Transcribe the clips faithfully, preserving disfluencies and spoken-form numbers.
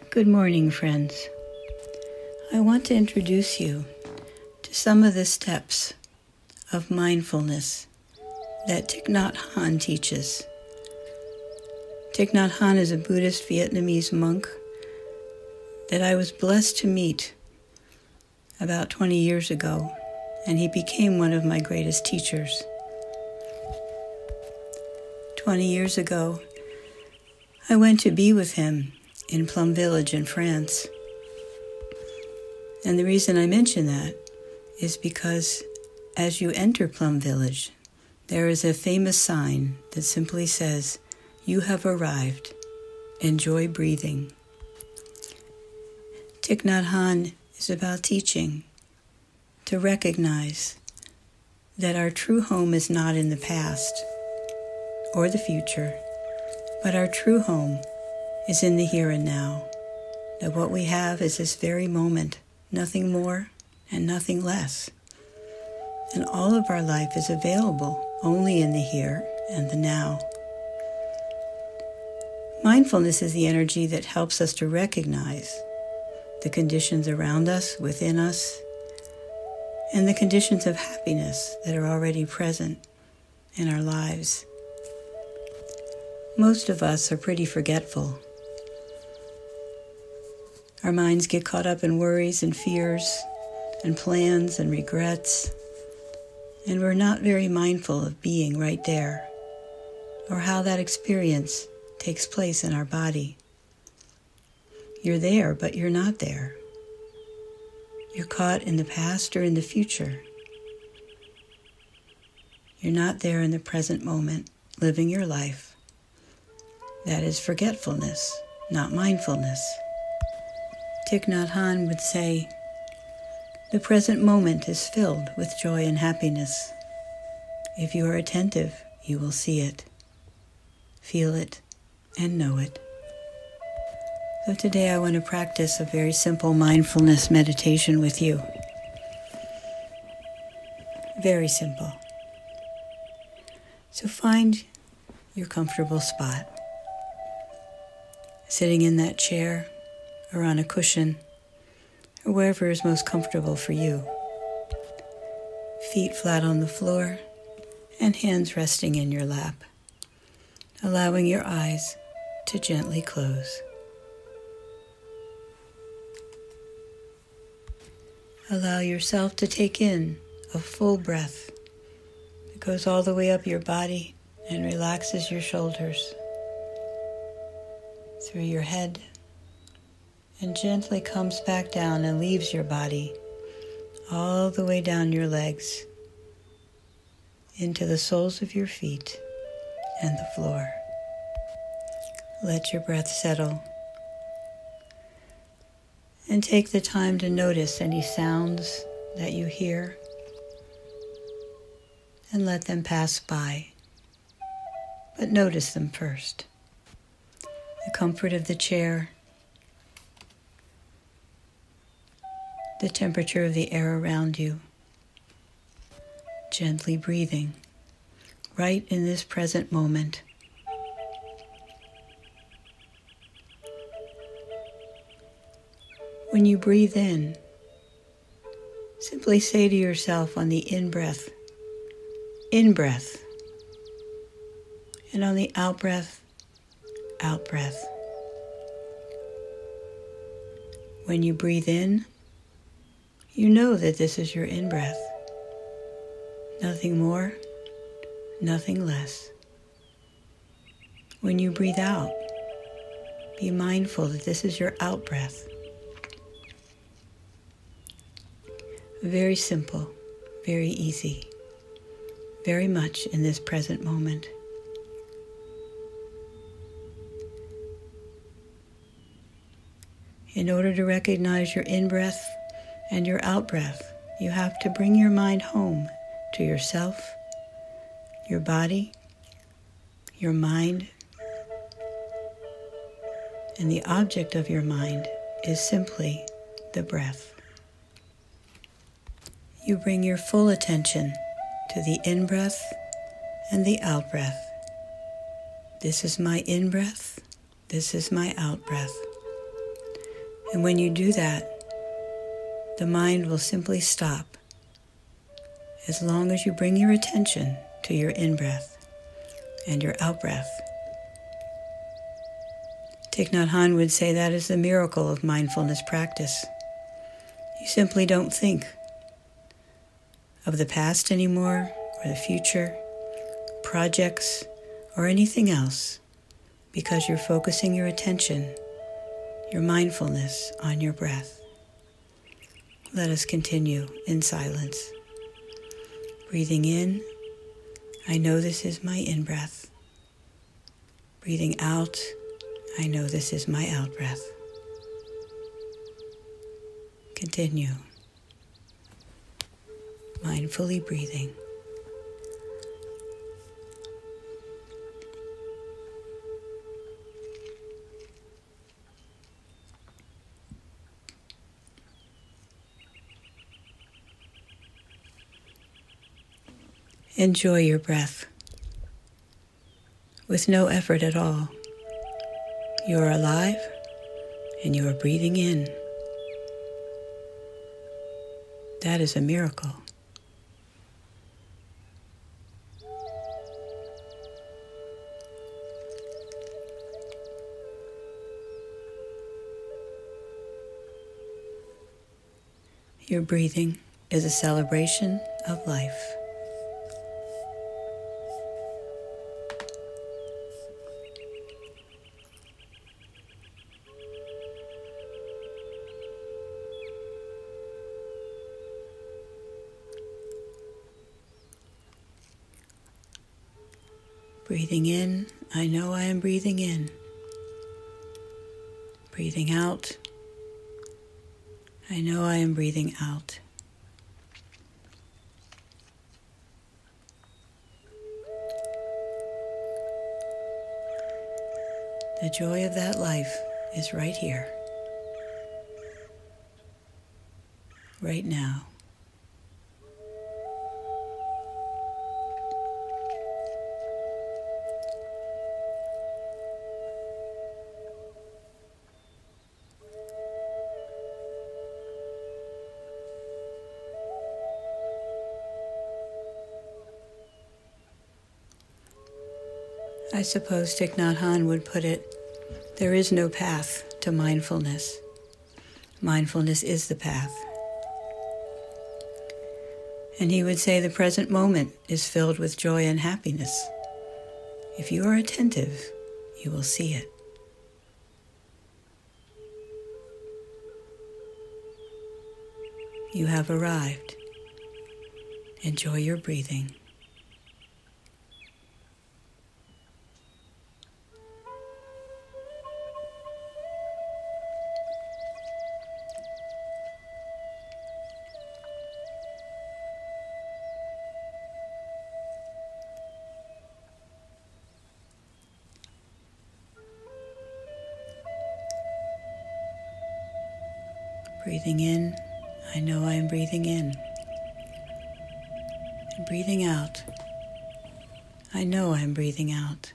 Good morning, friends. I want to introduce you to some of the steps of mindfulness that Thich Nhat Hanh teaches. Thich Nhat Hanh is a Buddhist Vietnamese monk that I was blessed to meet about twenty years ago, and he became one of my greatest teachers. twenty years ago, I went to be with him in Plum Village in France. And the reason I mention that is because as you enter Plum Village, there is a famous sign that simply says, "You have arrived. Enjoy breathing." Thich Nhat Hanh is about teaching to recognize that our true home is not in the past or the future, but our true home is in the here and now. That what we have is this very moment, nothing more and nothing less. And all of our life is available only in the here and the now. Mindfulness is the energy that helps us to recognize the conditions around us, within us, and the conditions of happiness that are already present in our lives. Most of us are pretty forgetful. Our minds get caught up in worries and fears and plans and regrets, and we're not very mindful of being right there or how that experience takes place in our body. You're there, but you're not there. You're caught in the past or in the future. You're not there in the present moment, living your life. That is forgetfulness, not mindfulness. Thich Nhat Hanh would say, the present moment is filled with joy and happiness. If you are attentive, you will see it, feel it, and know it. So today I want to practice a very simple mindfulness meditation with you. Very simple. So find your comfortable spot. Sitting in that chair or on a cushion or wherever is most comfortable for you. Feet flat on the floor and hands resting in your lap, allowing your eyes to gently close. Allow yourself to take in a full breath that goes all the way up your body and relaxes your shoulders, through your head, and gently comes back down and leaves your body all the way down your legs into the soles of your feet and the floor. Let your breath settle and take the time to notice any sounds that you hear and let them pass by, but notice them first. The comfort of the chair, the temperature of the air around you, gently breathing right in this present moment. When you breathe in, simply say to yourself on the in-breath, in-breath, and on the out-breath, out-breath. When you breathe in, you know that this is your in-breath. Nothing more, nothing less. When you breathe out, be mindful that this is your out-breath. Very simple, very easy, very much in this present moment. In order to recognize your in-breath and your out-breath, you have to bring your mind home to yourself, your body, your mind, and the object of your mind is simply the breath. You bring your full attention to the in-breath and the out-breath. This is my in-breath, this is my out-breath. And when you do that, the mind will simply stop as long as you bring your attention to your in-breath and your out-breath. Thich Nhat Hanh would say that is the miracle of mindfulness practice. You simply don't think of the past anymore, or the future, projects, or anything else, because you're focusing your attention, your mindfulness on your breath. Let us continue in silence. Breathing in, I know this is my in-breath. Breathing out, I know this is my out-breath. Continue. Mindfully breathing. Enjoy your breath with no effort at all. You are alive and you are breathing in. That is a miracle. Your breathing is a celebration of life. Breathing in, I know I am breathing in. Breathing out, I know I am breathing out. The joy of that life is right here, right now. I suppose Thich Nhat Hanh would put it, there is no path to mindfulness. Mindfulness is the path. And he would say the present moment is filled with joy and happiness. If you are attentive, you will see it. You have arrived. Enjoy your breathing. Breathing in, I know I am breathing in. And breathing out, I know I am breathing out.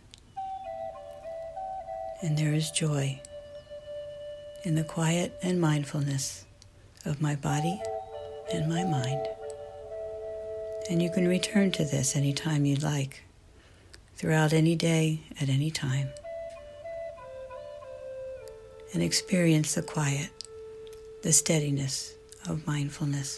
And there is joy in the quiet and mindfulness of my body and my mind. And you can return to this anytime you like, throughout any day, at any time, and experience the quiet, the steadiness of mindfulness.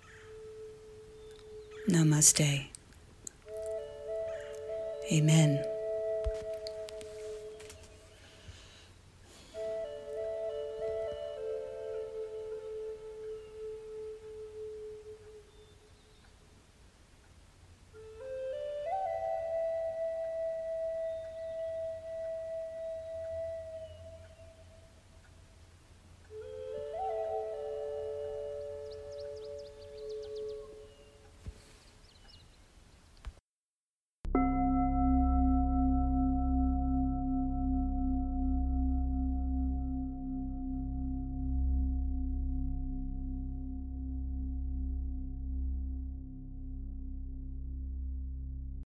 Namaste. Amen.